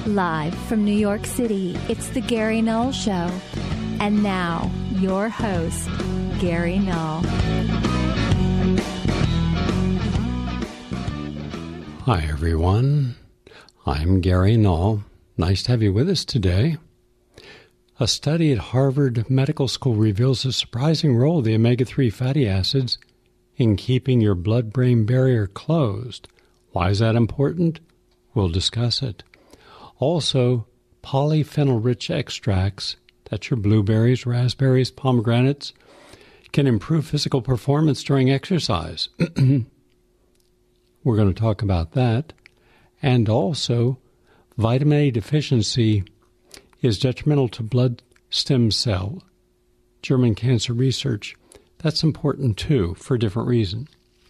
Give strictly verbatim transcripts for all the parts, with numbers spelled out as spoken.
Live from New York City, it's the Gary Null Show. And now, your host, Gary Null. Hi, everyone. I'm Gary Null. Nice to have you with us today. A study at Harvard Medical School reveals the surprising role of the omega three fatty acids in keeping your blood-brain barrier closed. Why is that important? We'll discuss it. Also, polyphenol-rich extracts, that's your blueberries, raspberries, pomegranates, can improve physical performance during exercise. We're going to talk about that. And also, vitamin A deficiency is detrimental to blood stem cell, German cancer research. That's important, too, for a different reason.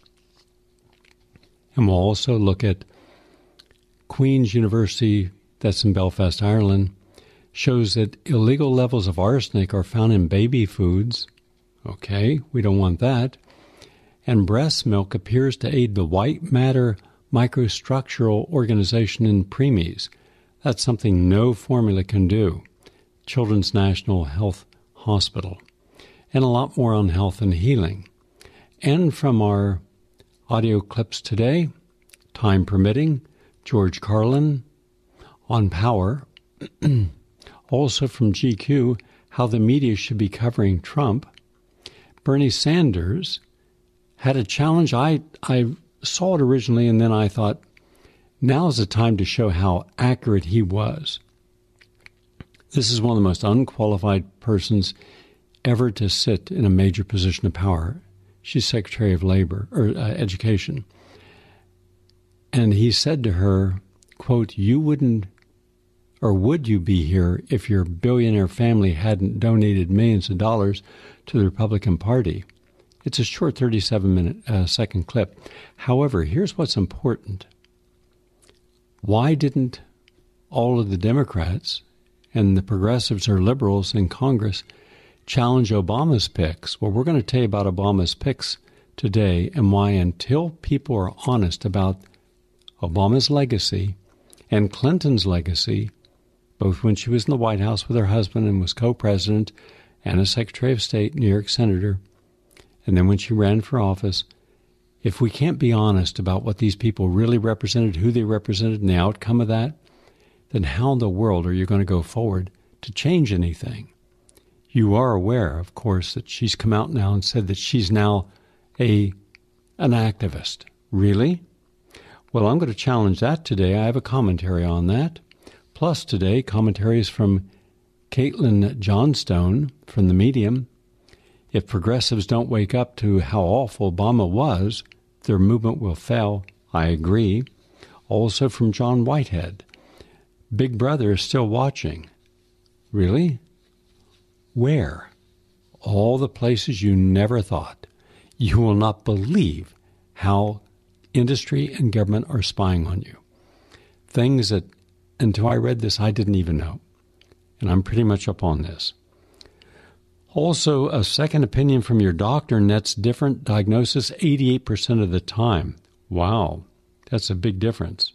And we'll also look at Queen's University, that's in Belfast, Ireland, shows that illegal levels of arsenic are found in baby foods. Okay, we don't want that. And breast milk appears to aid the white matter microstructural organization in preemies. That's something no formula can do. Children's National Health Hospital. And a lot more on health and healing. And from our audio clips today, time permitting, George Carlin on power. Also from G Q, how the media should be covering Trump. Bernie Sanders had a challenge. I, I saw it originally, and then I thought, now's the time to show how accurate he was. This is one of the most unqualified persons ever to sit in a major position of power. She's Secretary of Labor, or uh, Education. And he said to her, quote, you wouldn't, or would you be here if your billionaire family hadn't donated millions of dollars to the Republican Party? It's a short thirty-seven minute uh, second clip. However, here's what's important. Why didn't all of the Democrats and the progressives or liberals in Congress challenge Obama's picks? Well, we're going to tell you about Obama's picks today and why, until people are honest about Obama's legacy and Clinton's legacy, both when she was in the White House with her husband and was co-president and a Secretary of State, New York Senator, and then when she ran for office, if we can't be honest about what these people really represented, who they represented, and the outcome of that, then how in the world are you going to go forward to change anything? You are aware, of course, that she's come out now and said that she's now a an activist. Really? Well, I'm going to challenge that today. I have a commentary on that. Plus today, commentaries from Caitlin Johnstone from the Medium. If progressives don't wake up to how awful Obama was, their movement will fail. I agree. Also from John Whitehead. Big Brother is still watching. Really? Where? All the places you never thought. You will not believe how industry and government are spying on you. Things that, until I read this, I didn't even know. And I'm pretty much up on this. Also, a second opinion from your doctor nets different diagnosis eighty-eight percent of the time. Wow, that's a big difference.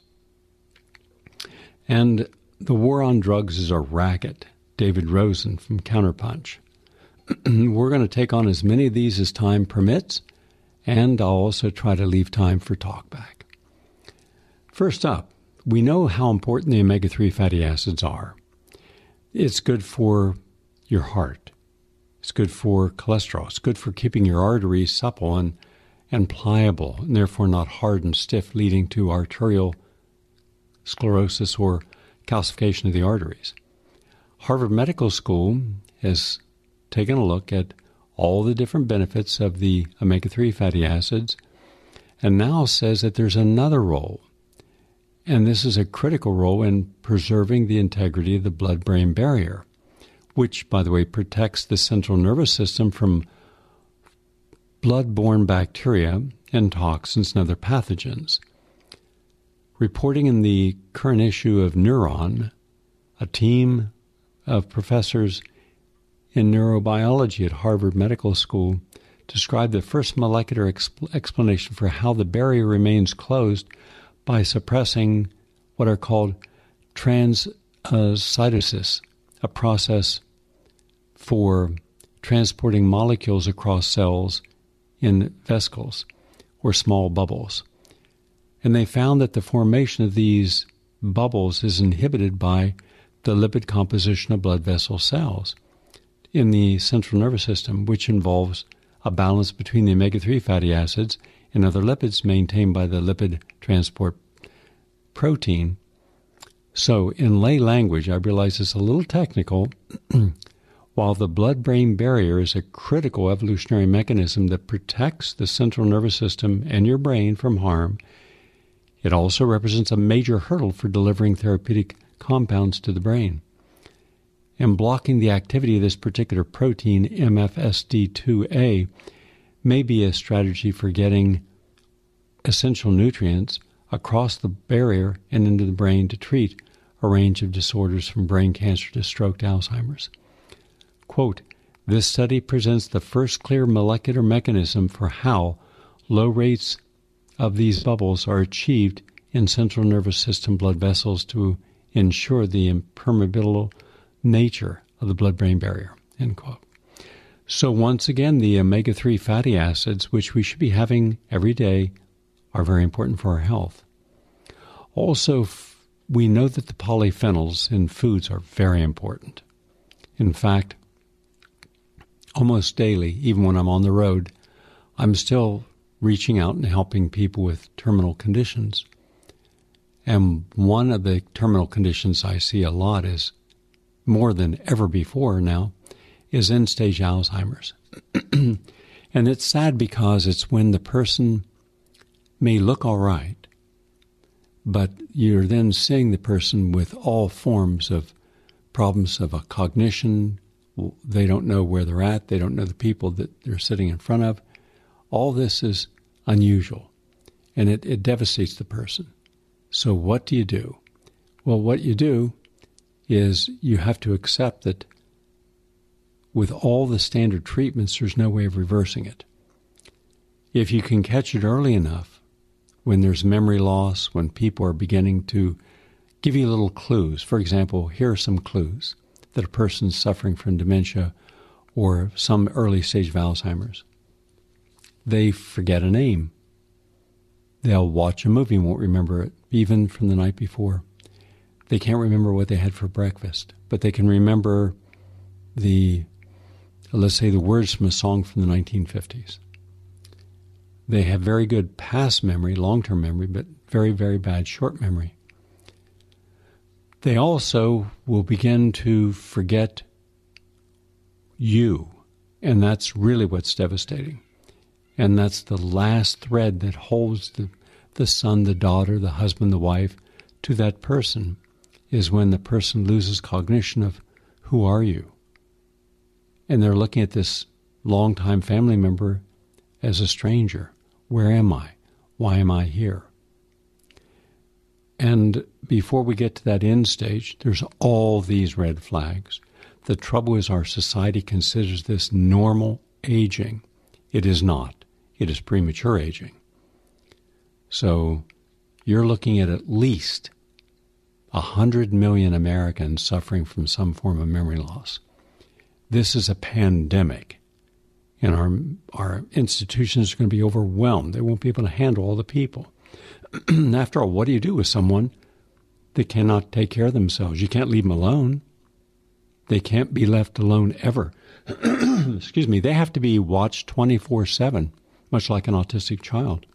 And the war on drugs is a racket. David Rosen from Counterpunch. We're going to take on as many of these as time permits, and I'll also try to leave time for talkback. First up, we know how important the omega three fatty acids are. It's good for your heart. It's good for cholesterol. It's good for keeping your arteries supple and, and pliable, and therefore not hard and stiff, leading to arterial sclerosis or calcification of the arteries. Harvard Medical School has taken a look at all the different benefits of the omega three fatty acids and now says that there's another role, and this is a critical role in preserving the integrity of the blood-brain barrier, which, by the way, protects the central nervous system from blood-borne bacteria and toxins and other pathogens. Reporting in the current issue of Neuron, a team of professors in neurobiology at Harvard Medical School described the first molecular exp- explanation for how the barrier remains closed by suppressing what are called transcytosis, a process for transporting molecules across cells in vesicles or small bubbles. And they found that the formation of these bubbles is inhibited by the lipid composition of blood vessel cells in the central nervous system, which involves a balance between the omega three fatty acids and other lipids maintained by the lipid transport protein. So in lay language, I realize it's a little technical. While the blood-brain barrier is a critical evolutionary mechanism that protects the central nervous system and your brain from harm, it also represents a major hurdle for delivering therapeutic compounds to the brain. And blocking the activity of this particular protein, M F S D two A, may be a strategy for getting essential nutrients across the barrier and into the brain to treat a range of disorders from brain cancer to stroke to Alzheimer's. Quote, this study presents the first clear molecular mechanism for how low rates of these bubbles are achieved in central nervous system blood vessels to ensure the impermeable nature of the blood-brain barrier, end quote. So once again, the omega three fatty acids, which we should be having every day, are very important for our health. Also, f- we know that the polyphenols in foods are very important. In fact, almost daily, even when I'm on the road, I'm still reaching out and helping people with terminal conditions. And one of the terminal conditions I see a lot is, more than ever before now, is end-stage Alzheimer's. And it's sad because it's when the person may look all right, but you're then seeing the person with all forms of problems of a cognition. They don't know where they're at. They don't know the people that they're sitting in front of. All this is unusual, and it, it devastates the person. So what do you do? Well, what you do is you have to accept that with all the standard treatments, there's no way of reversing it. If you can catch it early enough, when there's memory loss, when people are beginning to give you little clues. For example, here are some clues that a person's suffering from dementia or some early stage of Alzheimer's. They forget a name. They'll watch a movie and won't remember it, even from the night before. They can't remember what they had for breakfast, but they can remember the, let's say, the words from a song from the nineteen fifties. They have very good past memory, long-term memory, but very, very bad short memory. They also will begin to forget you, and that's really what's devastating. And that's the last thread that holds the, the son, the daughter, the husband, the wife to that person, is when the person loses cognition of who are you? And they're looking at this longtime family member as a stranger. Where am I? Why am I here? And before we get to that end stage, there's all these red flags. The trouble is our society considers this normal aging. It is not. It is premature aging. So you're looking at at least one hundred million Americans suffering from some form of memory loss. This is a pandemic, and our our institutions are going to be overwhelmed. They won't be able to handle all the people. After all, what do you do with someone that cannot take care of themselves? You can't leave them alone. They can't be left alone ever. Excuse me. They have to be watched twenty-four seven, much like an autistic child.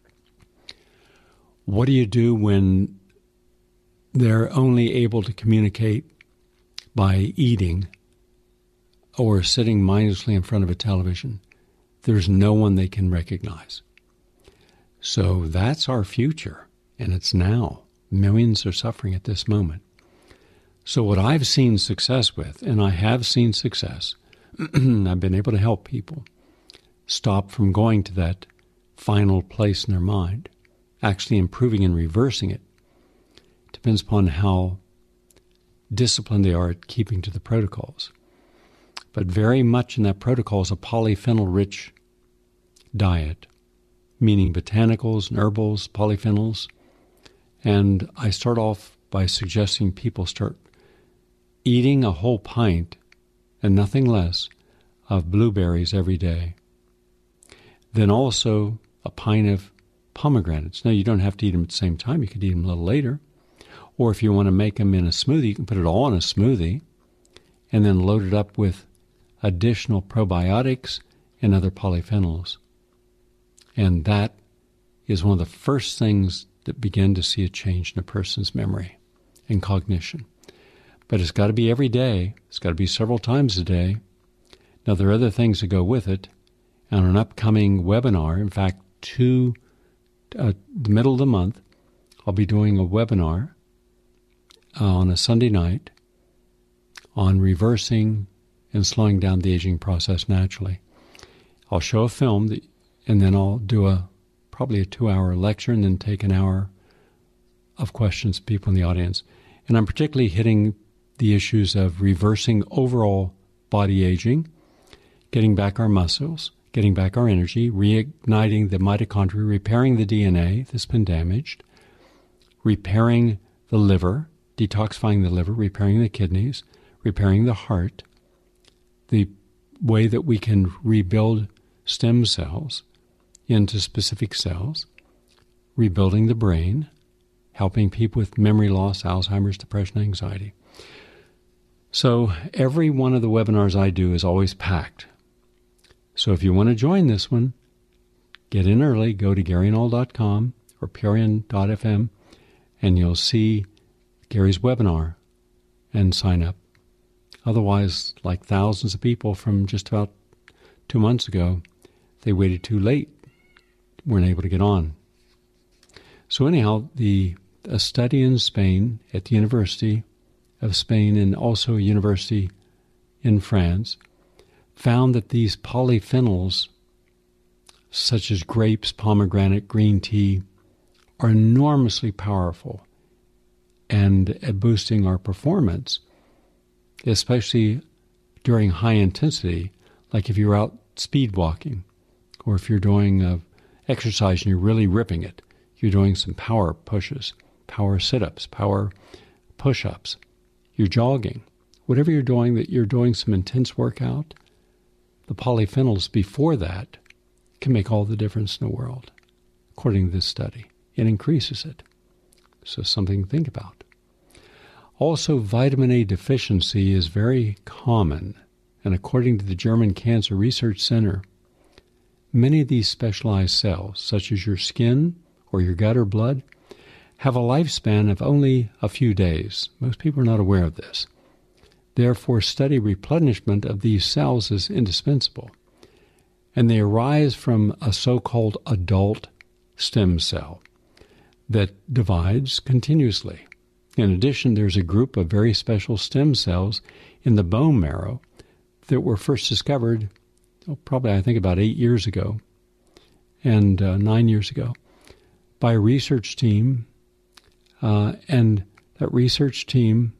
What do you do when they're only able to communicate by eating or sitting mindlessly in front of a television? There's no one they can recognize. So that's our future, and it's now. Millions are suffering at this moment. So what I've seen success with, and I have seen success, I've been able to help people stop from going to that final place in their mind, actually improving and reversing it. Depends upon how disciplined they are at keeping to the protocols. But very much in that protocol is a polyphenol-rich diet, meaning botanicals and herbals, polyphenols. And I start off by suggesting people start eating a whole pint and nothing less of blueberries every day. Then also a pint of pomegranates. Now, you don't have to eat them at the same time. You could eat them a little later. Or if you want to make them in a smoothie, you can put it all in a smoothie and then load it up with additional probiotics and other polyphenols. And that is one of the first things that begin to see a change in a person's memory and cognition. But it's got to be every day. It's got to be several times a day. Now, there are other things that go with it. On an upcoming webinar, in fact, to uh, the middle of the month, I'll be doing a webinar uh, on a Sunday night on reversing and slowing down the aging process naturally. I'll show a film, that, and then I'll do a probably a two-hour lecture and then take an hour of questions to people in the audience. And I'm particularly hitting the issues of reversing overall body aging, getting back our muscles, getting back our energy, reigniting the mitochondria, repairing the D N A that's been damaged, repairing the liver, detoxifying the liver, repairing the kidneys, repairing the heart, the way that we can rebuild stem cells into specific cells, rebuilding the brain, helping people with memory loss, Alzheimer's, depression, anxiety. So every one of the webinars I do is always packed. So if you want to join this one, get in early, go to gary null dot com or purian dot f m, and you'll see Gary's webinar and sign up. Otherwise, like thousands of people from just about two months ago, they waited too late, weren't able to get on. So anyhow, the a study in Spain at the University of Spain and also a university in France found that these polyphenols, such as grapes, pomegranate, green tea, are enormously powerful and at boosting our performance, especially during high intensity, like if you're out speed walking or if you're doing uh, exercise and you're really ripping it. You're doing some power pushes, power sit-ups, power push-ups. You're jogging. Whatever you're doing, that you're doing some intense workout, the polyphenols before that can make all the difference in the world, according to this study. It increases it. So something to think about. Also, vitamin A deficiency is very common, and according to the German Cancer Research Center, many of these specialized cells, such as your skin or your gut or blood, have a lifespan of only a few days. Most people are not aware of this. Therefore, steady replenishment of these cells is indispensable, and they arise from a so-called adult stem cell that divides continuously. In addition, there's a group of very special stem cells in the bone marrow that were first discovered, oh, probably I think about eight years ago and uh, nine years ago, by a research team, uh, and that research team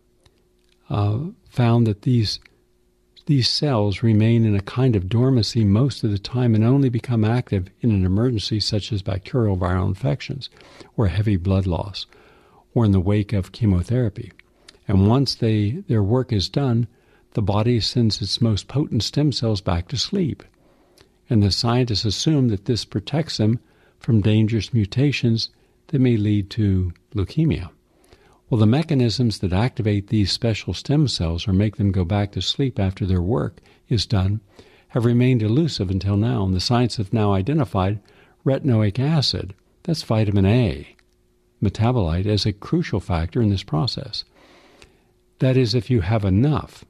uh, found that these these cells remain in a kind of dormancy most of the time and only become active in an emergency such as bacterial viral infections or heavy blood loss or in the wake of chemotherapy. And once they their work is done, the body sends its most potent stem cells back to sleep. And the scientists assume that this protects them from dangerous mutations that may lead to leukemia. Well, the mechanisms that activate these special stem cells or make them go back to sleep after their work is done have remained elusive until now, and the science have now identified retinoic acid, that's vitamin A, metabolite, as a crucial factor in this process. That is, if you have enough.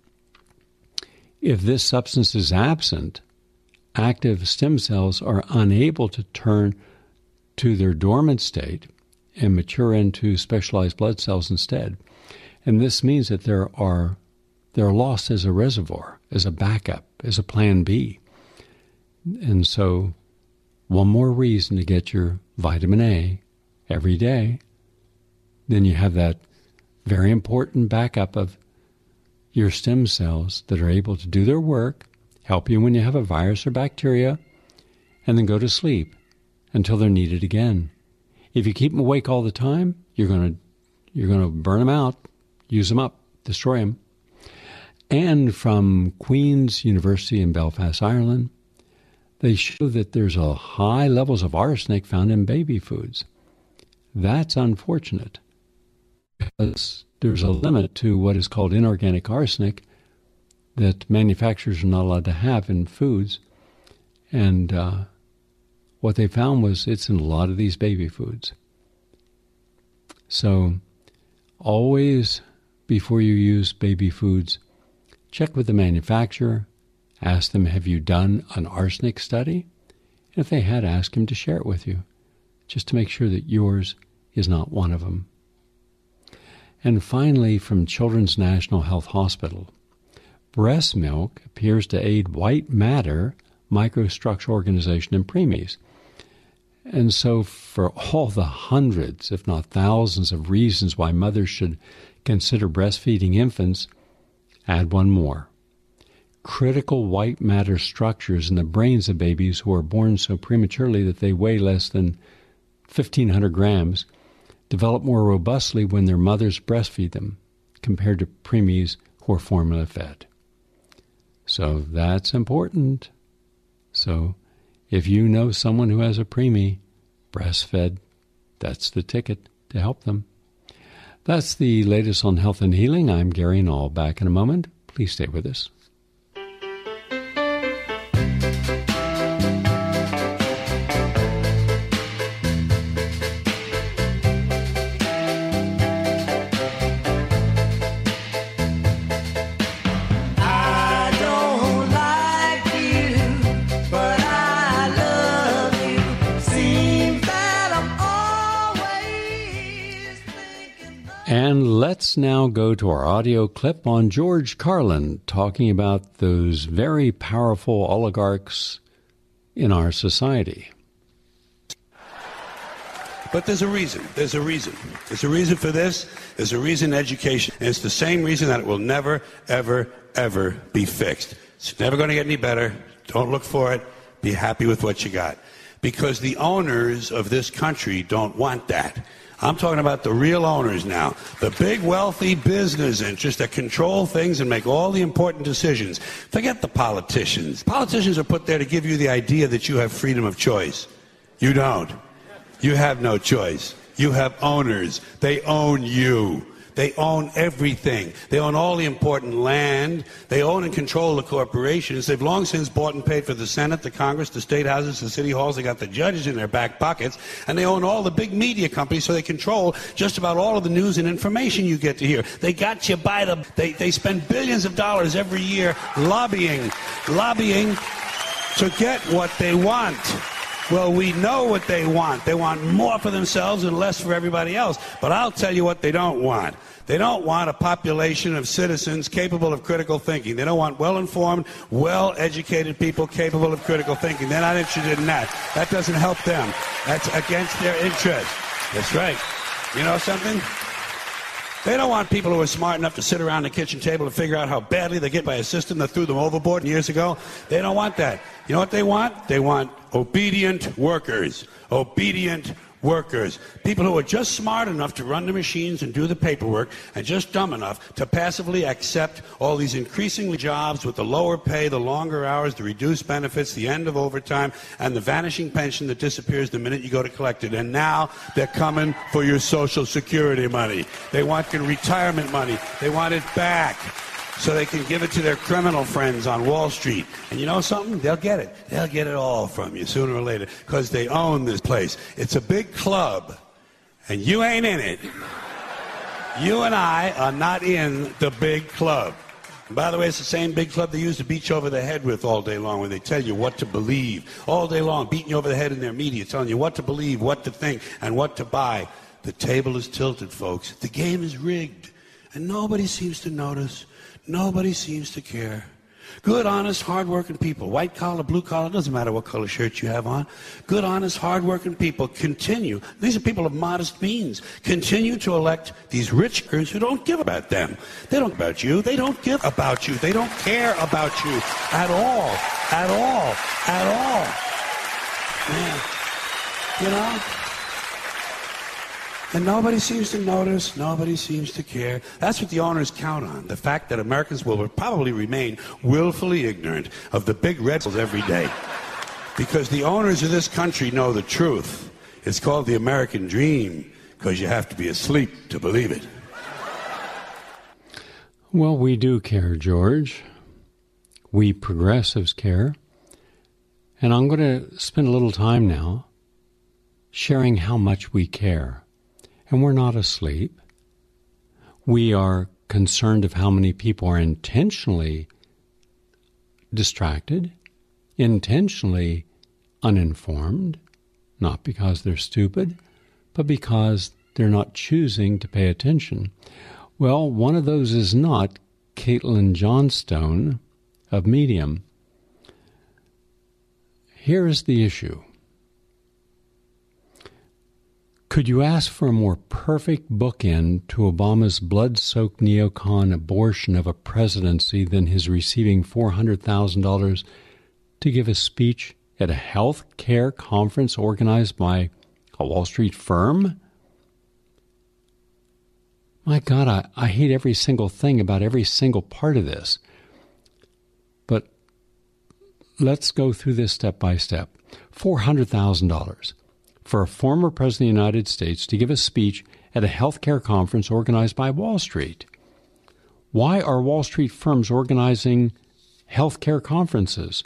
If this substance is absent, active stem cells are unable to turn to their dormant state and mature into specialized blood cells instead. And this means that there are they're lost as a reservoir, as a backup, as a plan B. And so one more reason to get your vitamin A every day. Then you have that very important backup of your stem cells that are able to do their work, help you when you have a virus or bacteria, and then go to sleep until they're needed again. If you keep them awake all the time, you're going to You're going to burn them out, use them up, destroy them. And from Queen's University in Belfast, Ireland, they show that there's a high levels of arsenic found in baby foods. That's unfortunate, because there's a limit to what is called inorganic arsenic that manufacturers are not allowed to have in foods. And uh, what they found was it's in a lot of these baby foods. So always, before you use baby foods, check with the manufacturer, ask them, have you done an arsenic study? And if they had, ask him to share it with you, just to make sure that yours is not one of them. And finally, from Children's National Health Hospital, breast milk appears to aid white matter microstructure organization in preemies. And so for all the hundreds, if not thousands, of reasons why mothers should consider breastfeeding infants, add one more. Critical white matter structures in the brains of babies who are born so prematurely that they weigh less than fifteen hundred grams develop more robustly when their mothers breastfeed them compared to preemies who are formula fed. So that's important. So if you know someone who has a preemie, breastfed, that's the ticket to help them. That's the latest on health and healing. I'm Gary Null. Back in a moment. Please stay with us. And let's now go to our audio clip on George Carlin talking about those very powerful oligarchs in our society. But there's a reason. There's a reason. There's a reason for this. There's a reason in education. And it's the same reason that it will never, ever, ever be fixed. It's never going to get any better. Don't look for it. Be happy with what you got. Because the owners of this country don't want that. I'm talking about the real owners now, the big wealthy business interests that control things and make all the important decisions. Forget the politicians. Politicians are put there to give you the idea that you have freedom of choice. You don't. You have no choice. You have owners. They own you. They own everything. They own all the important land. They own and control the corporations. They've long since bought and paid for the Senate, the Congress, the state houses, the city halls. They got the judges in their back pockets. And they own all the big media companies, so they control just about all of the news and information you get to hear. They got you by the... They, they spend billions of dollars every year lobbying, lobbying to get what they want. Well, we know what they want. They want more for themselves and less for everybody else. But I'll tell you what they don't want. They don't want a population of citizens capable of critical thinking. They don't want well-informed, well-educated people capable of critical thinking. They're not interested in that. That doesn't help them. That's against their interest. That's right. You know something? They don't want people who are smart enough to sit around the kitchen table and figure out how badly they get by a system that threw them overboard years ago. They don't want that. You know what they want? They want obedient workers. Obedient workers. People who are just smart enough to run the machines and do the paperwork, and just dumb enough to passively accept all these increasingly jobs with the lower pay, the longer hours, the reduced benefits, the end of overtime, and the vanishing pension that disappears the minute you go to collect it. And now they're coming for your Social Security money. They want your retirement money. They want it back, so they can give it to their criminal friends on Wall Street. And you know something? They'll get it. They'll get it all from you sooner or later, because they own this place. It's a big club, and you ain't in it. You and I are not in the big club. And by the way, it's the same big club they use to beat you over the head with all day long when they tell you what to believe. All day long, beating you over the head in their media, telling you what to believe, what to think, and what to buy. The table is tilted, folks. The game is rigged, and nobody seems to notice. Nobody seems to care. Good, honest, hard-working people, white collar, blue collar, doesn't matter what color shirt you have on. Good, honest, hard-working people continue. These are people of modest means. Continue to elect these rich girls who don't give about them. They don't about you. They don't give about you. They don't care about you at all. At all. At all. Man. You know? And nobody seems to notice, nobody seems to care. That's what the owners count on, the fact that Americans will probably remain willfully ignorant of the big red bills every day. Because the owners of this country know the truth. It's called the American dream, because you have to be asleep to believe it. Well, we do care, George. We progressives care. And I'm going to spend a little time now sharing how much we care. And we're not asleep. We are concerned of how many people are intentionally distracted, intentionally uninformed, not because they're stupid, but because they're not choosing to pay attention. Well, one of those is not Caitlin Johnstone of Medium. Here is the issue. Could you ask for a more perfect bookend to Obama's blood-soaked neocon abortion of a presidency than his receiving four hundred thousand dollars to give a speech at a health care conference organized by a Wall Street firm? My God, I, I hate every single thing about every single part of this. But let's go through this step by step. four hundred thousand dollars. For a former president of the United States to give a speech at a healthcare conference organized by Wall Street. Why are Wall Street firms organizing healthcare conferences?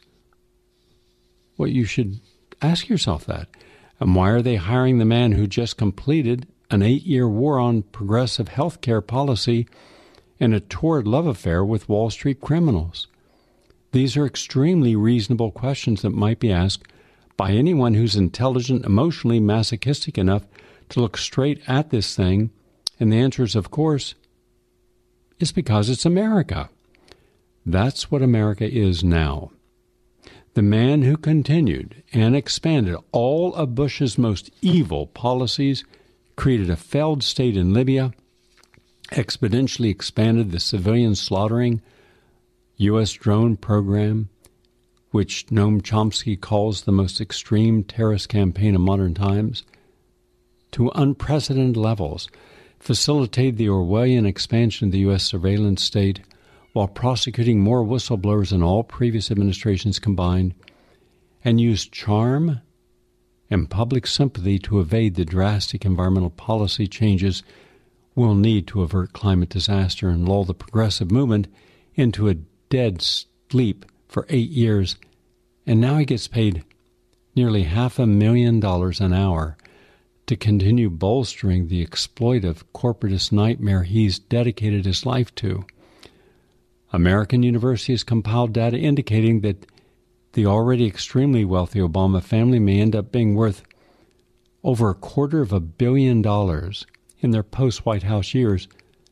Well, you should ask yourself that. And why are they hiring the man who just completed an eight-year war on progressive healthcare policy and a torrid love affair with Wall Street criminals? These are extremely reasonable questions that might be asked by anyone who's intelligent, emotionally masochistic enough to look straight at this thing, and the answer is, of course, it's because it's America. That's what America is now. The man who continued and expanded all of Bush's most evil policies, created a failed state in Libya, exponentially expanded the civilian slaughtering U S drone program, which Noam Chomsky calls the most extreme terrorist campaign of modern times, to unprecedented levels, facilitated the Orwellian expansion of the U S surveillance state while prosecuting more whistleblowers than all previous administrations combined, and used charm and public sympathy to evade the drastic environmental policy changes we'll need to avert climate disaster and lull the progressive movement into a dead sleep for eight years, and now he gets paid nearly half a million dollars an hour to continue bolstering the exploitive corporatist nightmare he's dedicated his life to. American University has compiled data indicating that the already extremely wealthy Obama family may end up being worth over a quarter of a billion dollars in their post-White House years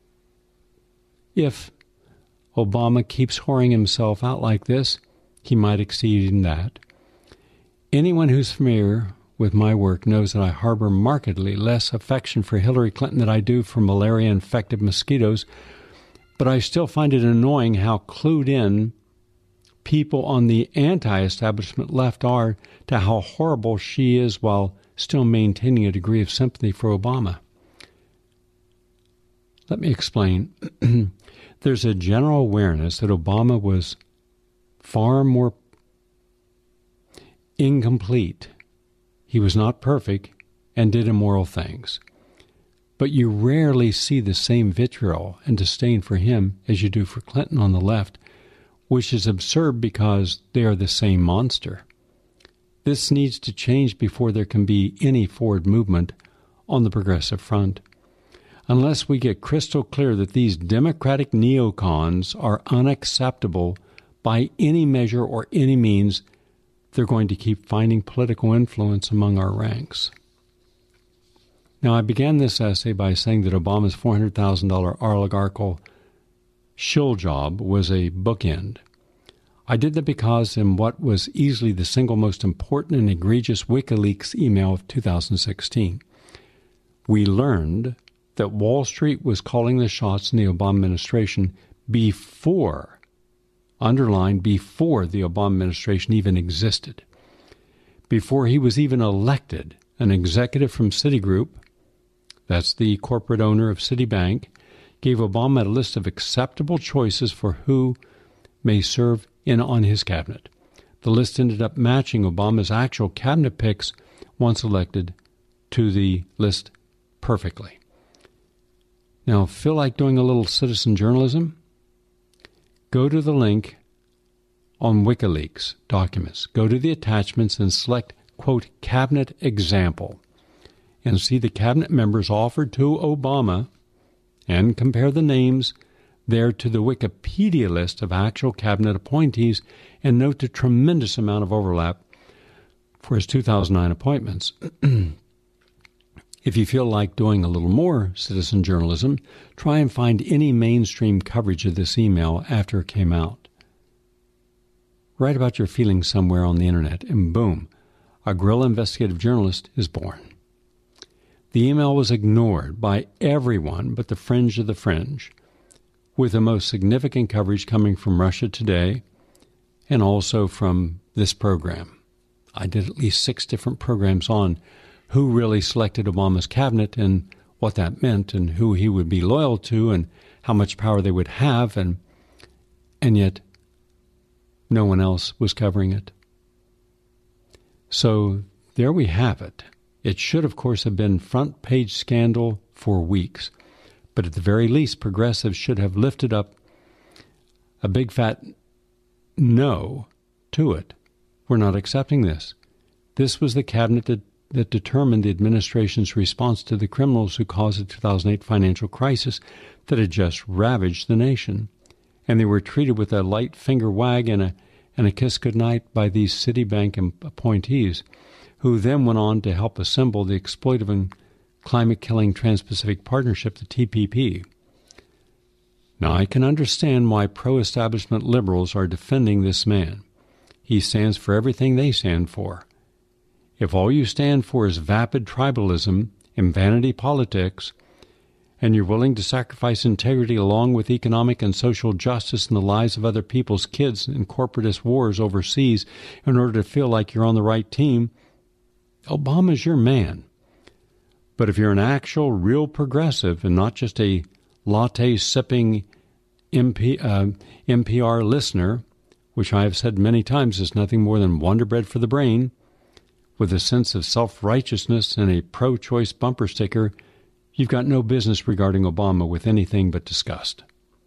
if Obama keeps whoring himself out like this. He might exceed in that. Anyone who's familiar with my work knows that I harbor markedly less affection for Hillary Clinton than I do for malaria-infected mosquitoes, but I still find it annoying how clued in people on the anti-establishment left are to how horrible she is while still maintaining a degree of sympathy for Obama. Let me explain. There's a general awareness that Obama was far more incomplete. He was not perfect and did immoral things. But you rarely see the same vitriol and disdain for him as you do for Clinton on the left, which is absurd because they are the same monster. This needs to change before there can be any forward movement on the progressive front. Unless we get crystal clear that these democratic neocons are unacceptable by any measure or any means, they're going to keep finding political influence among our ranks. Now, I began this essay by saying that Obama's four hundred thousand dollars oligarchical shill job was a bookend. I did that because in what was easily the single most important and egregious WikiLeaks email of two thousand sixteen, we learned that Wall Street was calling the shots in the Obama administration before, underlined, before the Obama administration even existed, before he was even elected. An executive from Citigroup, that's the corporate owner of Citibank, gave Obama a list of acceptable choices for who may serve in on his cabinet. The list ended up matching Obama's actual cabinet picks once elected to the list perfectly. Now, feel like doing a little citizen journalism? Go to the link on WikiLeaks documents. Go to the attachments and select, quote, cabinet example, and see the cabinet members offered to Obama and compare the names there to the Wikipedia list of actual cabinet appointees, and note the tremendous amount of overlap for his two thousand nine appointments. If you feel like doing a little more citizen journalism, try and find any mainstream coverage of this email after it came out. Write about your feelings somewhere on the internet, and boom, a guerrilla investigative journalist is born. The email was ignored by everyone but the fringe of the fringe, with the most significant coverage coming from Russia Today and also from this program. I did at least six different programs on who really selected Obama's cabinet and what that meant and who he would be loyal to and how much power they would have, and and yet no one else was covering it. So there we have it. It should, of course, have been front-page scandal for weeks, but at the very least, progressives should have lifted up a big fat no to it. We're not accepting this. This was the cabinet that, that determined the administration's response to the criminals who caused the two thousand eight financial crisis that had just ravaged the nation. And they were treated with a light finger wag and a, and a kiss goodnight by these Citibank appointees, who then went on to help assemble the exploitive and climate-killing Trans-Pacific Partnership, the T P P. Now, I can understand why pro-establishment liberals are defending this man. He stands for everything they stand for. If all you stand for is vapid tribalism and vanity politics, and you're willing to sacrifice integrity along with economic and social justice and the lives of other people's kids in corporatist wars overseas in order to feel like you're on the right team, Obama's your man. But if you're an actual, real progressive and not just a latte-sipping M P, uh, N P R listener, which I have said many times is nothing more than Wonder Bread for the brain, with a sense of self-righteousness and a pro-choice bumper sticker, you've got no business regarding Obama with anything but disgust.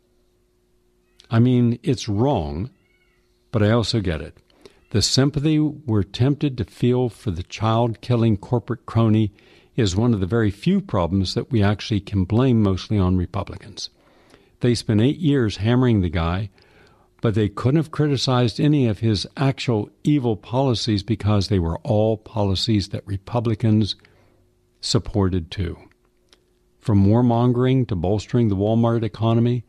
I mean, it's wrong, but I also get it. The sympathy we're tempted to feel for the child-killing corporate crony is one of the very few problems that we actually can blame mostly on Republicans. They spent eight years hammering the guy, but they couldn't have criticized any of his actual evil policies because they were all policies that Republicans supported too. From warmongering to bolstering the Walmart economy.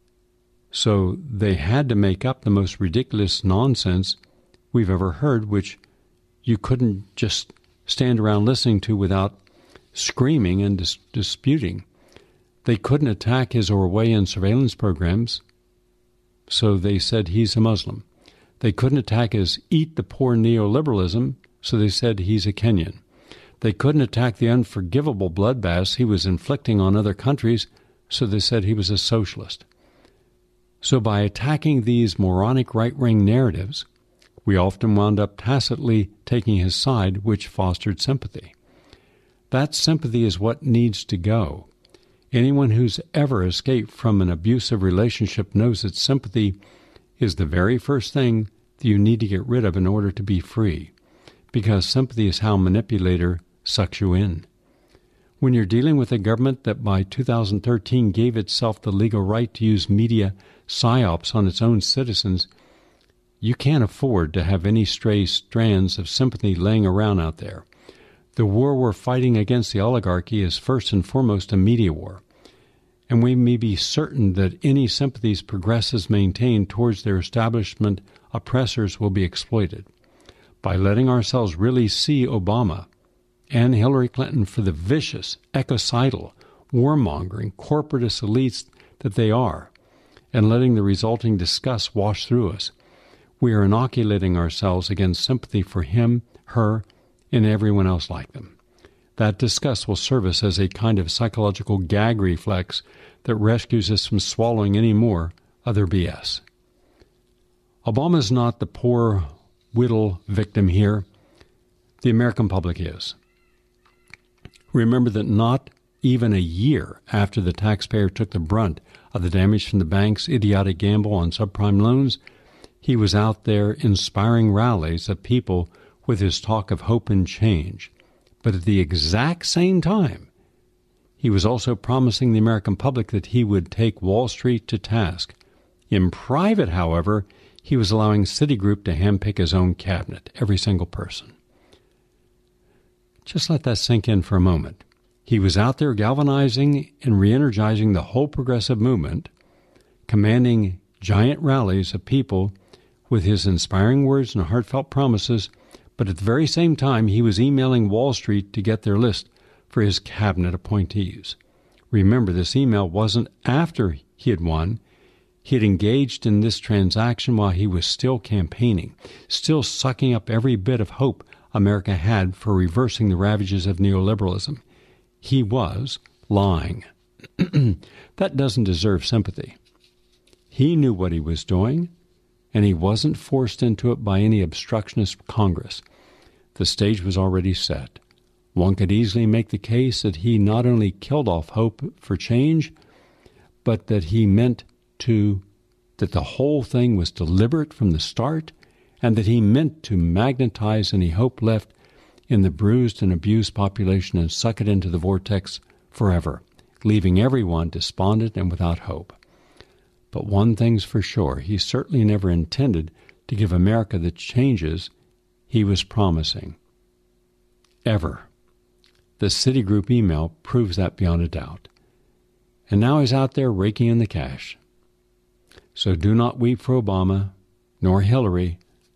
So they had to make up the most ridiculous nonsense we've ever heard, which you couldn't just stand around listening to without screaming and dis- disputing. They couldn't attack his Orwellian surveillance programs, so they said he's a Muslim. They couldn't attack his eat the poor neoliberalism, so they said he's a Kenyan. They couldn't attack the unforgivable bloodbaths he was inflicting on other countries, so they said he was a socialist. So by attacking these moronic right-wing narratives, we often wound up tacitly taking his side, which fostered sympathy. That sympathy is what needs to go. Anyone who's ever escaped from an abusive relationship knows that sympathy is the very first thing that you need to get rid of in order to be free, because sympathy is how a manipulator sucks you in. When you're dealing with a government that by two thousand thirteen gave itself the legal right to use media psyops on its own citizens, you can't afford to have any stray strands of sympathy laying around out there. The war we're fighting against the oligarchy is first and foremost a media war, and we may be certain that any sympathies progressives maintain towards their establishment oppressors will be exploited. By letting ourselves really see Obama and Hillary Clinton for the vicious, ecocidal, warmongering, corporatist elites that they are, and letting the resulting disgust wash through us, we are inoculating ourselves against sympathy for him, her, and everyone else like them. That disgust will serve us as a kind of psychological gag reflex that rescues us from swallowing any more other B S. Obama is not the poor whittle victim here. The American public is. Remember that not even a year after the taxpayer took the brunt of the damage from the bank's idiotic gamble on subprime loans, he was out there inspiring rallies of people with his talk of hope and change. But at the exact same time, he was also promising the American public that he would take Wall Street to task. In private, however, he was allowing Citigroup to handpick his own cabinet, every single person. Just let that sink in for a moment. He was out there galvanizing and re-energizing the whole progressive movement, commanding giant rallies of people with his inspiring words and heartfelt promises, but at the very same time he was emailing Wall Street to get their list for his cabinet appointees. Remember, this email wasn't after he had won. He had engaged in this transaction while he was still campaigning, still sucking up every bit of hope America had for reversing the ravages of neoliberalism. He was lying. That doesn't deserve sympathy. He knew what he was doing, and he wasn't forced into it by any obstructionist Congress. The stage was already set. One could easily make the case that he not only killed off hope for change, but that he meant to, that the whole thing was deliberate from the start, and that he meant to magnetize any hope left in the bruised and abused population and suck it into the vortex forever, leaving everyone despondent and without hope. But one thing's for sure, he certainly never intended to give America the changes he was promising. Ever. The Citigroup email proves that beyond a doubt. And now he's out there raking in the cash. So do not weep for Obama, nor Hillary.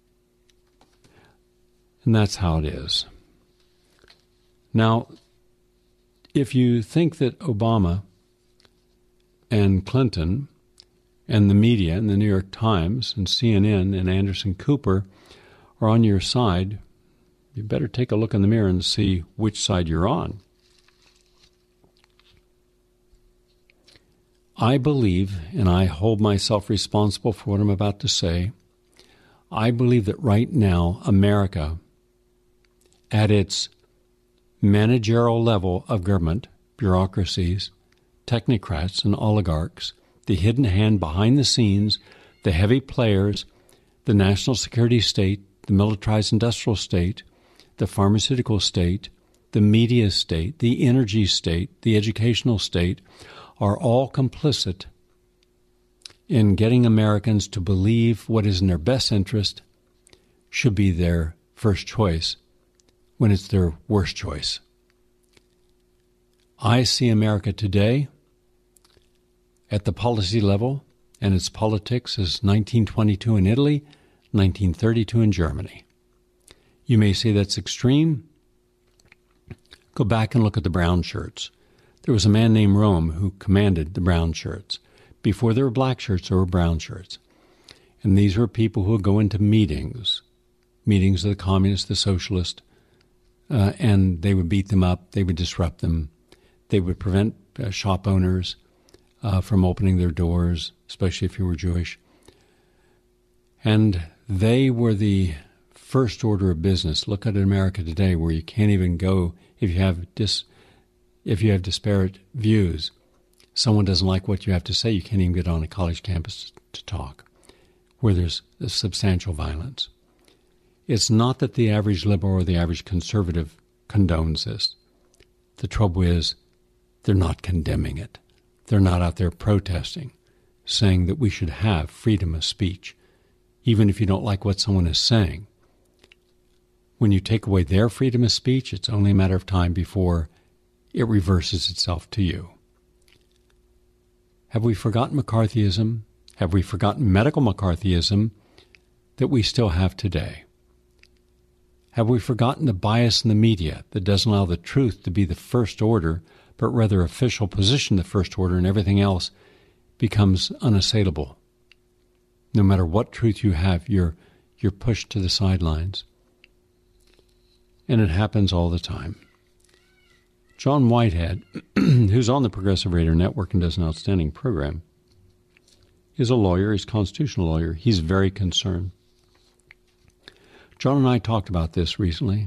And that's how it is. Now, if you think that Obama and Clinton and the media and the New York Times and C N N and Anderson Cooper are on your side, you better take a look in the mirror and see which side you're on. I believe, and I hold myself responsible for what I'm about to say, I believe that right now America, at its managerial level of government, bureaucracies, technocrats, and oligarchs, the hidden hand behind the scenes, the heavy players, the national security state, the militarized industrial state, the pharmaceutical state, the media state, the energy state, the educational state, are all complicit in getting Americans to believe what is in their best interest should be their first choice when it's their worst choice. I see America today at the policy level and its politics as nineteen twenty-two in Italy, nineteen thirty-two in Germany. You may say that's extreme. Go back and look at the brown shirts. There was a man named Rome who commanded the brown shirts. Before there were black shirts, there were brown shirts. And these were people who would go into meetings, meetings of the communists, the socialists, uh, and they would beat them up, they would disrupt them, they would prevent uh, shop owners uh, from opening their doors, especially if you were Jewish. And they were the first order of business. Look at America today, where you can't even go if you have dis, if you have disparate views. Someone doesn't like what you have to say, you can't even get on a college campus to talk, where there's substantial violence. It's not that the average liberal or the average conservative condones this. The trouble is, they're not condemning it. They're not out there protesting, saying that we should have freedom of speech, even if you don't like what someone is saying. When you take away their freedom of speech, it's only a matter of time before it reverses itself to you. Have we forgotten McCarthyism? Have we forgotten medical McCarthyism that we still have today? Have we forgotten the bias in the media that doesn't allow the truth to be the first order, but rather official position the first order, and everything else becomes unassailable? No matter what truth you have, you're you're pushed to the sidelines. And it happens all the time. John Whitehead, who's on the Progressive Radio Network and does an outstanding program, is a lawyer, he's a constitutional lawyer. He's very concerned. John and I talked about this recently.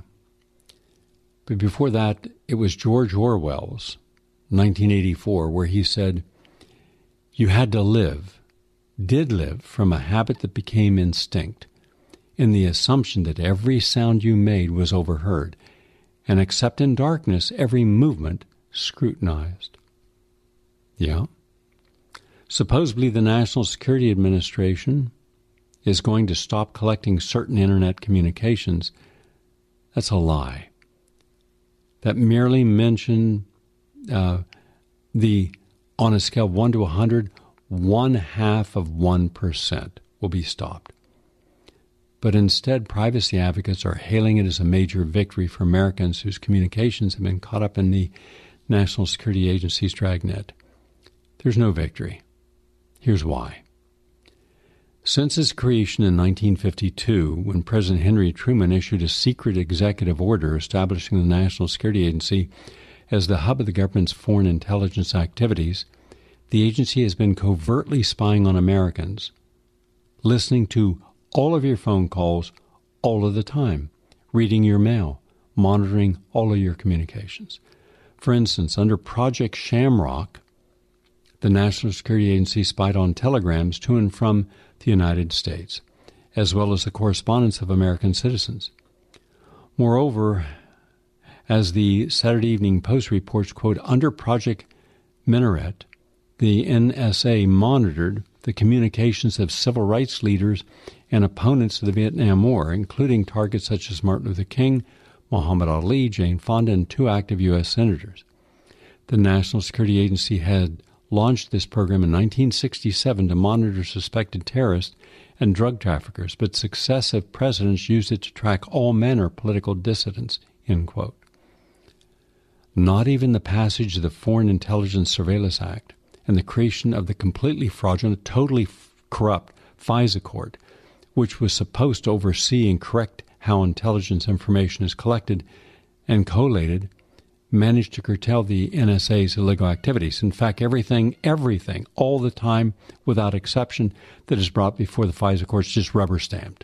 But before that, it was George Orwell's nineteen eighty-four, where he said, you had to live, did live, from a habit that became instinct, in the assumption that every sound you made was overheard, and except in darkness, every movement scrutinized. Yeah. Supposedly the National Security Administration is going to stop collecting certain Internet communications. That's a lie. That merely mention uh, the, on a scale of one to one hundred, one half of one percent will be stopped. But instead, privacy advocates are hailing it as a major victory for Americans whose communications have been caught up in the National Security Agency's dragnet. There's no victory. Here's why. Since its creation in nineteen fifty-two, when President Henry Truman issued a secret executive order establishing the National Security Agency as the hub of the government's foreign intelligence activities, the agency has been covertly spying on Americans, listening to all of your phone calls all of the time, reading your mail, monitoring all of your communications. For instance, under Project Shamrock, the National Security Agency spied on telegrams to and from the United States, as well as the correspondence of American citizens. Moreover, as the Saturday Evening Post reports, quote, under Project Minaret, the N S A monitored the communications of civil rights leaders and opponents of the Vietnam War, including targets such as Martin Luther King, Muhammad Ali, Jane Fonda, and two active U S senators. The National Security Agency had launched this program in nineteen sixty-seven to monitor suspected terrorists and drug traffickers, but successive presidents used it to track all manner of political dissidents, end quote. Not even the passage of the Foreign Intelligence Surveillance Act and the creation of the completely fraudulent, totally f- corrupt FISA court, which was supposed to oversee and correct how intelligence information is collected and collated, managed to curtail the N S A's illegal activities. In fact, everything, everything, all the time, without exception, that is brought before the FISA courts just rubber-stamped.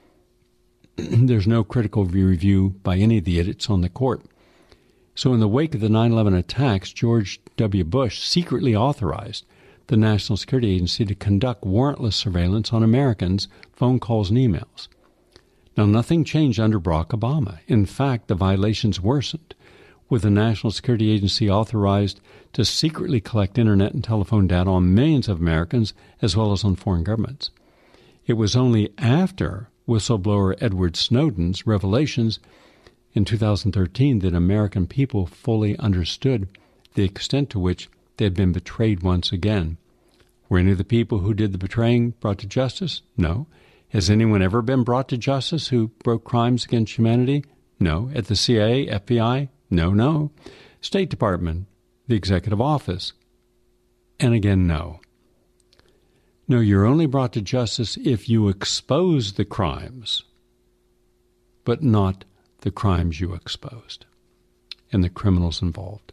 There's no critical review by any of the idiots on the court. So in the wake of the nine eleven attacks, George W. Bush secretly authorized the National Security Agency to conduct warrantless surveillance on Americans' phone calls and emails. Now, nothing changed under Barack Obama. In fact, the violations worsened, with the National Security Agency authorized to secretly collect Internet and telephone data on millions of Americans as well as on foreign governments. It was only after whistleblower Edward Snowden's revelations in two thousand thirteen that American people fully understood the extent to which they had been betrayed once again. Were any of the people who did the betraying brought to justice? No. Has anyone ever been brought to justice who broke crimes against humanity? No. At the C I A, F B I? No, no. State Department, the Executive Office? And again, no. No, you're only brought to justice if you expose the crimes, but not the crimes you exposed and the criminals involved.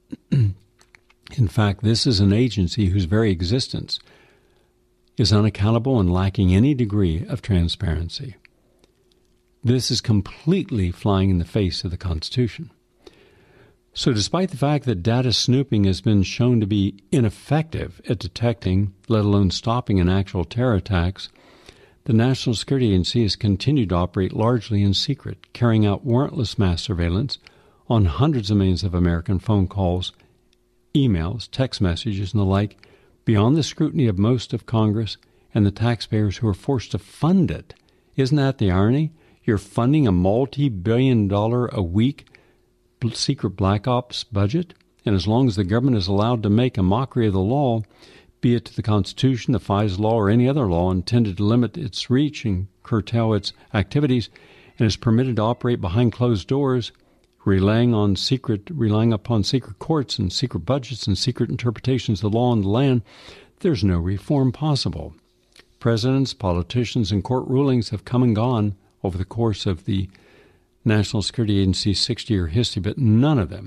In fact, this is an agency whose very existence is unaccountable and lacking any degree of transparency. This is completely flying in the face of the Constitution. So despite the fact that data snooping has been shown to be ineffective at detecting, let alone stopping an actual terror attacks, the National Security Agency has continued to operate largely in secret, carrying out warrantless mass surveillance on hundreds of millions of American phone calls, emails, text messages, and the like, beyond the scrutiny of most of Congress and the taxpayers who are forced to fund it. Isn't that the irony? You're funding a multi-billion dollar a week secret black ops budget, and as long as the government is allowed to make a mockery of the law, be it to the Constitution, the FISA law, or any other law intended to limit its reach and curtail its activities, and is permitted to operate behind closed doors, relying on secret, relying upon secret courts and secret budgets and secret interpretations of the law and the land, there's no reform possible. Presidents, politicians, and court rulings have come and gone over the course of the National Security Agency's sixty-year history, but none of them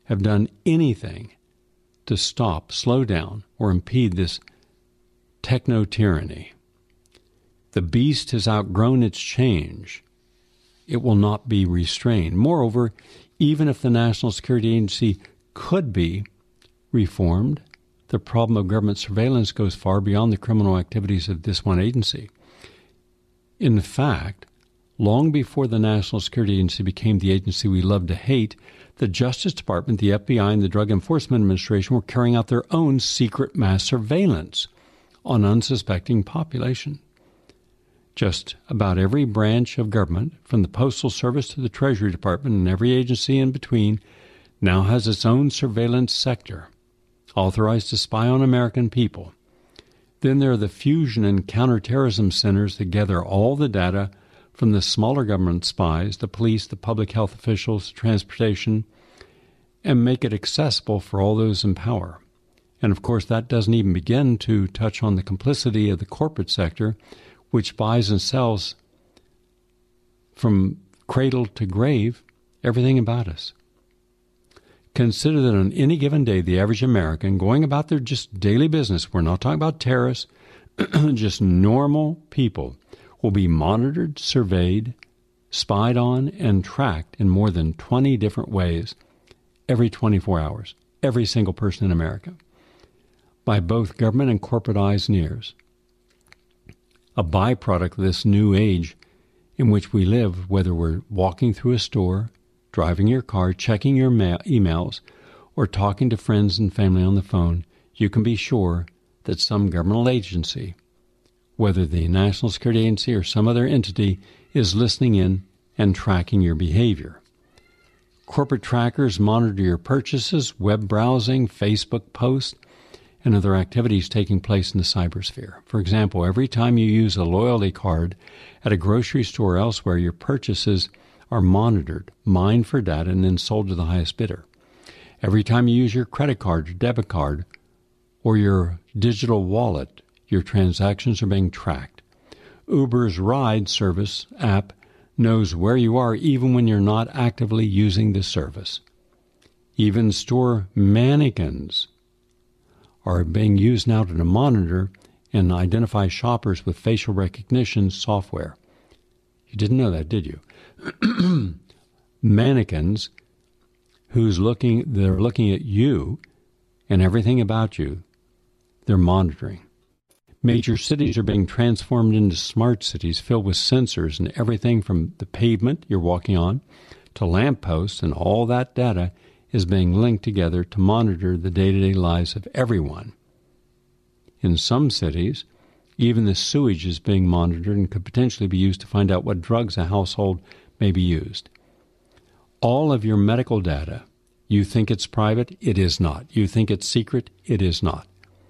have done anything to stop, slow down, or impede this techno-tyranny. The beast has outgrown its change. It will not be restrained. Moreover, even if the National Security Agency could be reformed, the problem of government surveillance goes far beyond the criminal activities of this one agency. In fact, long before the National Security Agency became the agency we love to hate, the Justice Department, the F B I, and the Drug Enforcement Administration were carrying out their own secret mass surveillance on unsuspecting population. Just about every branch of government, from the Postal Service to the Treasury Department and every agency in between, now has its own surveillance sector, authorized to spy on American people. Then there are the fusion and counterterrorism centers that gather all the data from the smaller government spies, the police, the public health officials, transportation, and make it accessible for all those in power. And of course, that doesn't even begin to touch on the complicity of the corporate sector, which buys and sells from cradle to grave everything about us. Consider that on any given day, the average American going about their just daily business, we're not talking about terrorists, just normal people, will be monitored, surveyed, spied on, and tracked in more than twenty different ways every twenty-four hours, every single person in America, by both government and corporate eyes and ears. A byproduct of this new age in which we live, whether we're walking through a store, driving your car, checking your ma- emails, or talking to friends and family on the phone, you can be sure that some governmental agency, whether the National Security Agency or some other entity, is listening in and tracking your behavior. Corporate trackers monitor your purchases, web browsing, Facebook posts, and other activities taking place in the cybersphere. For example, every time you use a loyalty card at a grocery store or elsewhere, your purchases are monitored, mined for data, and then sold to the highest bidder. Every time you use your credit card, your debit card, or your digital wallet, your transactions are being tracked. Uber's ride service app knows where you are even when you're not actively using the service. Even store mannequins are being used now to monitor and identify shoppers with facial recognition software. You didn't know that, did you? Mannequins who's looking, they're looking at you and everything about you, they're monitoring. Major cities are being transformed into smart cities filled with sensors, and everything from the pavement you're walking on to lampposts, and all that data is being linked together to monitor the day-to-day lives of everyone. In some cities, even the sewage is being monitored and could potentially be used to find out what drugs a household may be used. All of your medical data, you think it's private, it is not. You think it's secret, it is not.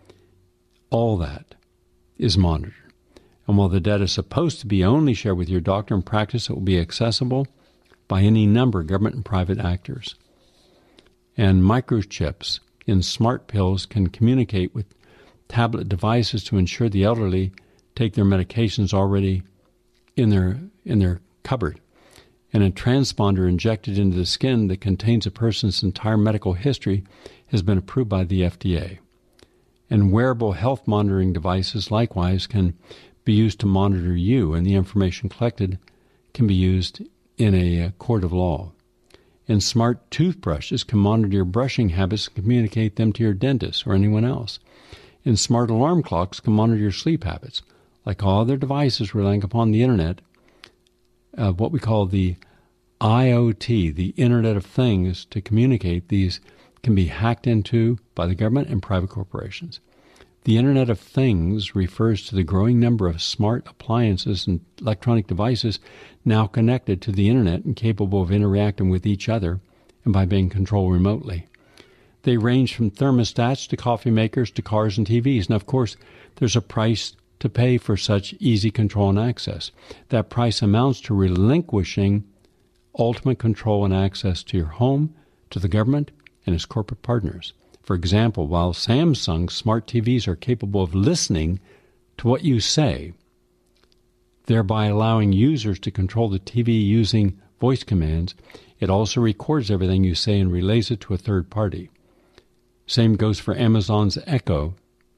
All that is monitored. And while the data is supposed to be only shared with your doctor in practice, it will be accessible by any number of government and private actors. And microchips in smart pills can communicate with tablet devices to ensure the elderly take their medications already in their in their cupboard. And a transponder injected into the skin that contains a person's entire medical history has been approved by the F D A. And wearable health monitoring devices likewise can be used to monitor you, and the information collected can be used in a court of law. And smart toothbrushes can monitor your brushing habits and communicate them to your dentist or anyone else. And smart alarm clocks can monitor your sleep habits. Like all other devices relying upon the Internet, uh, what we call the I O T, the Internet of Things, to communicate, these can be hacked into by the government and private corporations. The Internet of Things refers to the growing number of smart appliances and electronic devices now connected to the Internet and capable of interacting with each other and by being controlled remotely. They range from thermostats to coffee makers to cars and T Vs. And of course, there's a price to pay for such easy control and access. That price amounts to relinquishing ultimate control and access to your home, to the government, and its corporate partners. For example, while Samsung smart T Vs are capable of listening to what you say, thereby allowing users to control the T V using voice commands, It also records everything you say and relays it to a third party. Same goes for Amazon's Echo.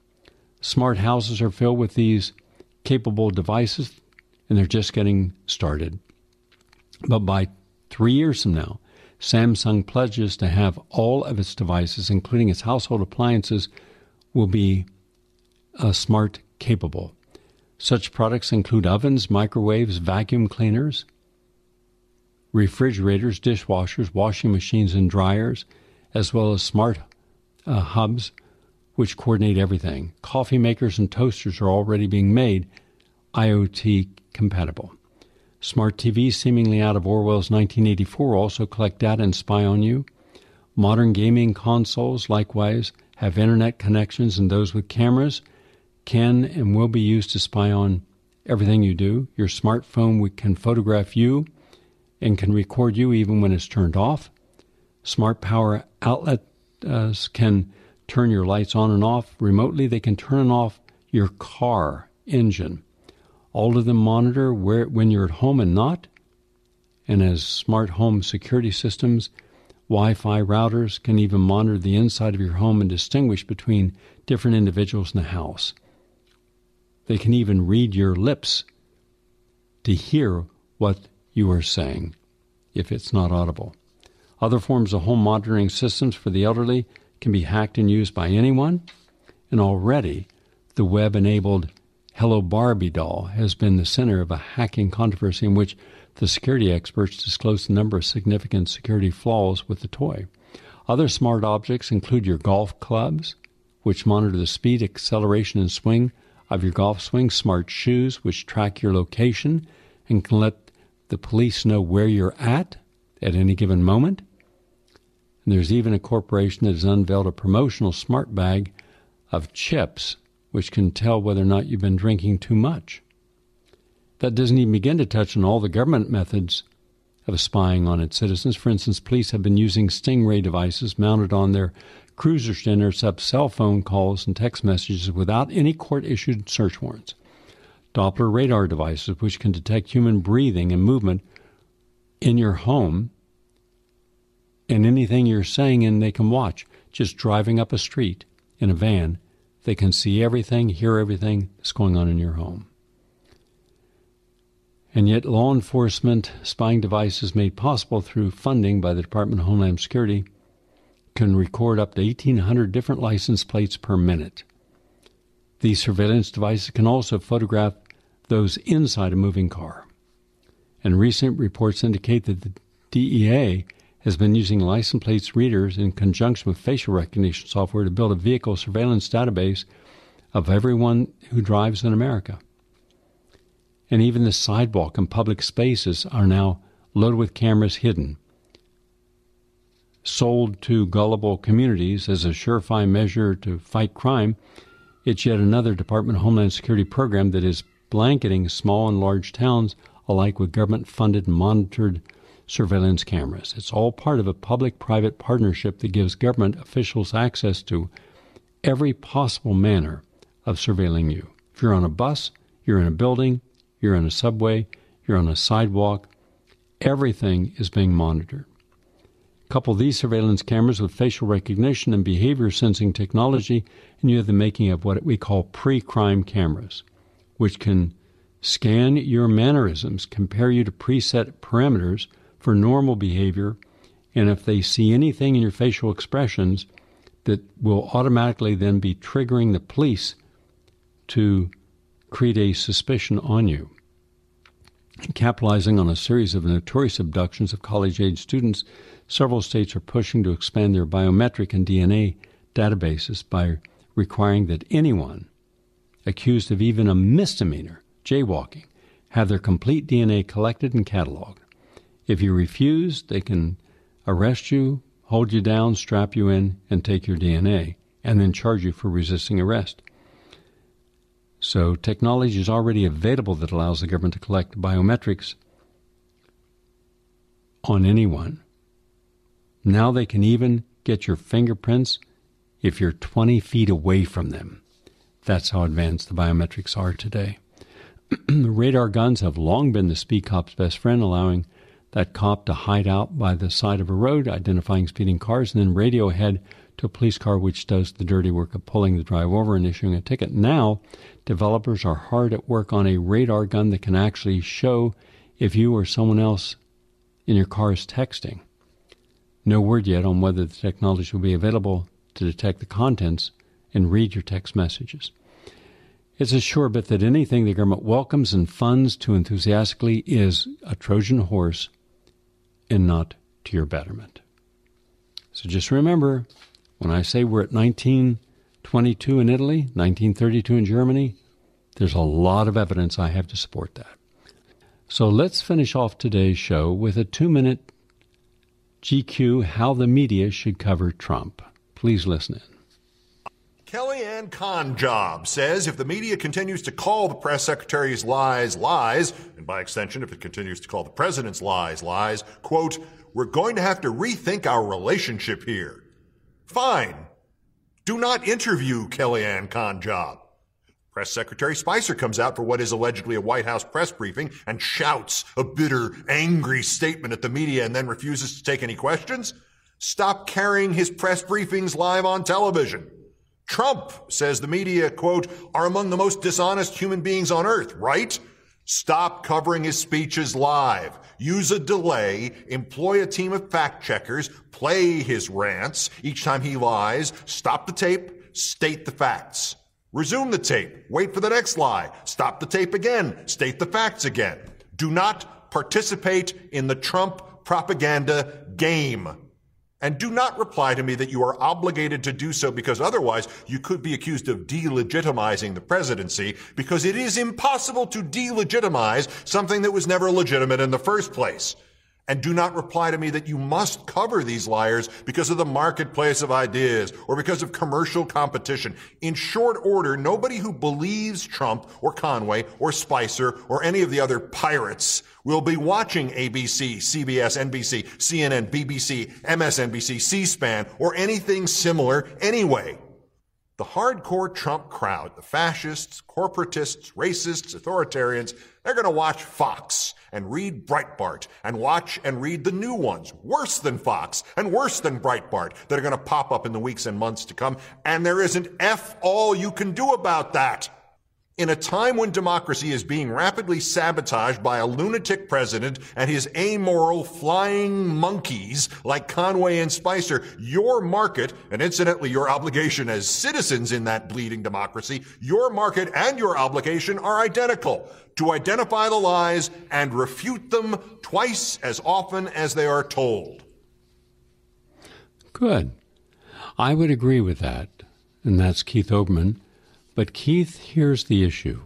Smart houses are filled with these capable devices, and they're just getting started. But by three years from now, Samsung pledges to have all of its devices, including its household appliances, will be uh, smart capable. Such products include ovens, microwaves, vacuum cleaners, refrigerators, dishwashers, washing machines, and dryers, as well as smart uh, hubs which coordinate everything. Coffee makers and toasters are already being made IoT compatible. Smart T Vs, seemingly out of Orwell's nineteen eighty-four, also collect data and spy on you. Modern gaming consoles, likewise, have internet connections, and those with cameras can and will be used to spy on everything you do. Your smartphone can photograph you and can record you even when it's turned off. Smart power outlets uh, can turn your lights on and off remotely. They can turn and off your car engine. All of them monitor where when you're at home and not. And as smart home security systems, Wi-Fi routers can even monitor the inside of your home and distinguish between different individuals in the house. They can even read your lips to hear what you are saying, if it's not audible. Other forms of home monitoring systems for the elderly can be hacked and used by anyone, and already the web-enabled Hello Barbie doll has been the center of a hacking controversy in which the security experts disclosed a number of significant security flaws with the toy. Other smart objects include your golf clubs, which monitor the speed, acceleration, and swing of your golf swing, smart shoes, which track your location and can let the police know where you're at at any given moment. And there's even a corporation that has unveiled a promotional smart bag of chips, which can tell whether or not you've been drinking too much. That doesn't even begin to touch on all the government methods of spying on its citizens. For instance, police have been using Stingray devices mounted on their cruisers to intercept cell phone calls and text messages without any court-issued search warrants. Doppler radar devices, which can detect human breathing and movement in your home and anything you're saying, and they can watch. Just driving up a street in a van, they can see everything, hear everything that's going on in your home. And yet law enforcement spying devices made possible through funding by the Department of Homeland Security can record up to eighteen hundred different license plates per minute. These surveillance devices can also photograph those inside a moving car. And recent reports indicate that the D E A has been using license plates readers in conjunction with facial recognition software to build a vehicle surveillance database of everyone who drives in America. And even the sidewalk and public spaces are now loaded with cameras hidden, sold to gullible communities as a surefire measure to fight crime. It's yet another Department of Homeland Security program that is blanketing small and large towns alike with government-funded and monitored surveillance cameras. It's all part of a public-private partnership that gives government officials access to every possible manner of surveilling you. If you're on a bus, you're in a building, you're in a subway, you're on a sidewalk, everything is being monitored. Couple these surveillance cameras with facial recognition and behavior sensing technology, and you have the making of what we call pre-crime cameras, which can scan your mannerisms, compare you to preset parameters for normal behavior, and if they see anything in your facial expressions, that will automatically then be triggering the police to create a suspicion on you. Capitalizing on a series of notorious abductions of college-age students, several states are pushing to expand their biometric and D N A databases by requiring that anyone accused of even a misdemeanor, jaywalking, have their complete D N A collected and cataloged. If you refuse, they can arrest you, hold you down, strap you in, and take your D N A, and then charge you for resisting arrest. So technology is already available that allows the government to collect biometrics on anyone. Now they can even get your fingerprints if you're twenty feet away from them. That's how advanced the biometrics are today. Radar guns have long been the speed cop's best friend, allowing that cop to hide out by the side of a road, identifying speeding cars, and then radio ahead to a police car which does the dirty work of pulling the driver over and issuing a ticket. Now, developers are hard at work on a radar gun that can actually show if you or someone else in your car is texting. No word yet on whether the technology will be available to detect the contents and read your text messages. It's a sure bet that anything the government welcomes and funds too enthusiastically is a Trojan horse and not to your betterment. So just remember, when I say we're at nineteen twenty-two in Italy, nineteen thirty-two in Germany, there's a lot of evidence I have to support that. So let's finish off today's show with a two-minute G Q, how the media should cover Trump. Please listen in. Kellyanne Conjob says if the media continues to call the press secretary's lies lies, and by extension, if it continues to call the president's lies lies, quote, we're going to have to rethink our relationship here. Fine. Do not interview Kellyanne Conjob. Press Secretary Spicer comes out for what is allegedly a White House press briefing and shouts a bitter, angry statement at the media and then refuses to take any questions. Stop carrying his press briefings live on television. Trump says the media, quote, are among the most dishonest human beings on earth, right? Stop covering his speeches live. Use a delay, employ a team of fact checkers, play his rants. Each time he lies, stop the tape, state the facts. Resume the tape, wait for the next lie, stop the tape again, state the facts again. Do not participate in the Trump propaganda game. And do not reply to me that you are obligated to do so because otherwise you could be accused of delegitimizing the presidency, because it is impossible to delegitimize something that was never legitimate in the first place. And do not reply to me that you must cover these liars because of the marketplace of ideas or because of commercial competition. In short order, nobody who believes Trump or Conway or Spicer or any of the other pirates will be watching A B C, C B S, N B C, C N N, B B C, M S N B C, C-SPAN, or anything similar anyway. The hardcore Trump crowd, the fascists, corporatists, racists, authoritarians, they're going to watch Fox and read Breitbart and watch and read the new ones, worse than Fox and worse than Breitbart, that are going to pop up in the weeks and months to come. And there isn't F all you can do about that. In a time when democracy is being rapidly sabotaged by a lunatic president and his amoral flying monkeys like Conway and Spicer, your market, and incidentally your obligation as citizens in that bleeding democracy, your market and your obligation are identical: to identify the lies and refute them twice as often as they are told. Good. I would agree with that, and that's Keith Olbermann. But Keith, here's the issue.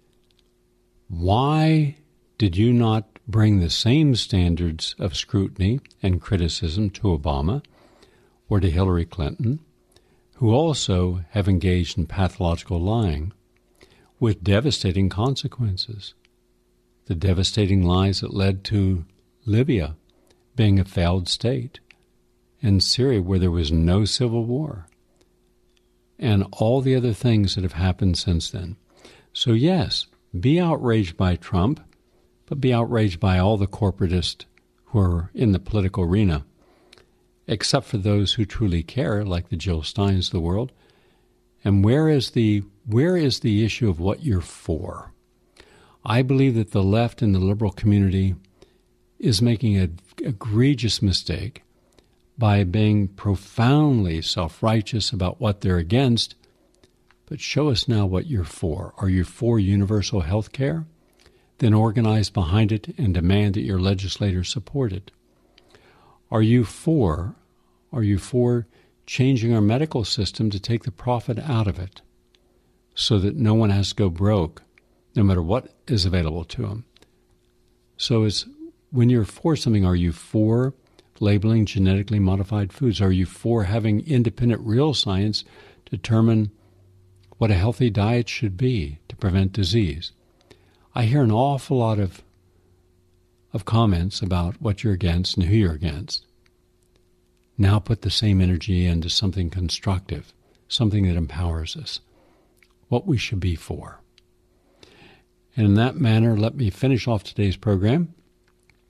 Why did you not bring the same standards of scrutiny and criticism to Obama or to Hillary Clinton, who also have engaged in pathological lying with devastating consequences? The devastating lies that led to Libya being a failed state, and Syria where there was no civil war, and all the other things that have happened since then. So yes, be outraged by Trump, but be outraged by all the corporatists who are in the political arena, except for those who truly care, like the Jill Steins of the world. And where is the where is the issue of what you're for? I believe that the left and the liberal community is making an egregious mistake by being profoundly self-righteous about what they're against. But show us now what you're for. Are you for universal health care? Then organize behind it and demand that your legislators support it. Are you for, are you for changing our medical system to take the profit out of it so that no one has to go broke, no matter what is available to them? So it's, when you're for something, are you for labeling genetically modified foods? Are you for having independent real science determine what a healthy diet should be to prevent disease? I hear an awful lot of of comments about what you're against and who you're against. Now put the same energy into something constructive, something that empowers us, what we should be for. And in that manner, let me finish off today's program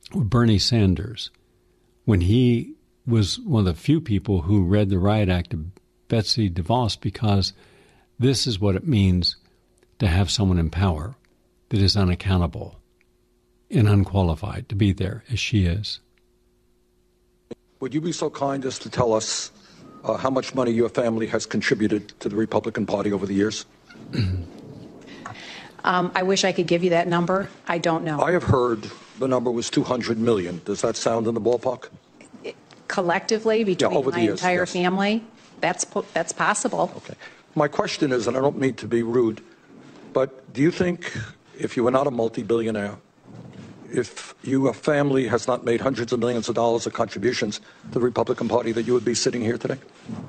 Bernie Sanders, when he was one of the few people who read the Riot Act of Betsy DeVos, because this is what it means to have someone in power that is unaccountable and unqualified to be there as she is. Would you be so kind as to tell us uh, how much money your family has contributed to the Republican Party over the years? um, I wish I could give you that number. I don't know. I have heard the number was two hundred million dollars. Does that sound in the ballpark? It, collectively, between yeah, over my the years, entire yes. family, that's po- that's possible. Okay. My question is, and I don't mean to be rude, but do you think if you were not a multi-billionaire, if your family has not made hundreds of millions of dollars of contributions to the Republican Party, that you would be sitting here today?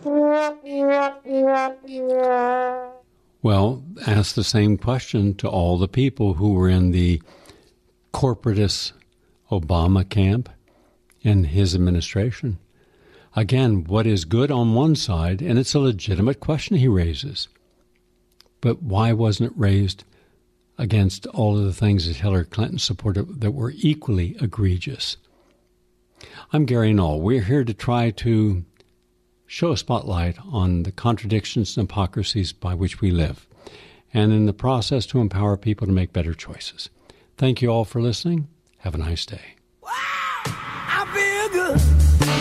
Well, ask the same question to all the people who were in the corporatist Obama camp and his administration. Again, what is good on one side, and it's a legitimate question he raises, but why wasn't it raised against all of the things that Hillary Clinton supported that were equally egregious? I'm Gary Null. We're here to try to show a spotlight on the contradictions and hypocrisies by which we live, and in the process to empower people to make better choices. Thank you all for listening. Have a nice day. Wow, I feel good.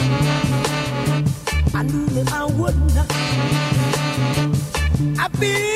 I knew that I would not. I feel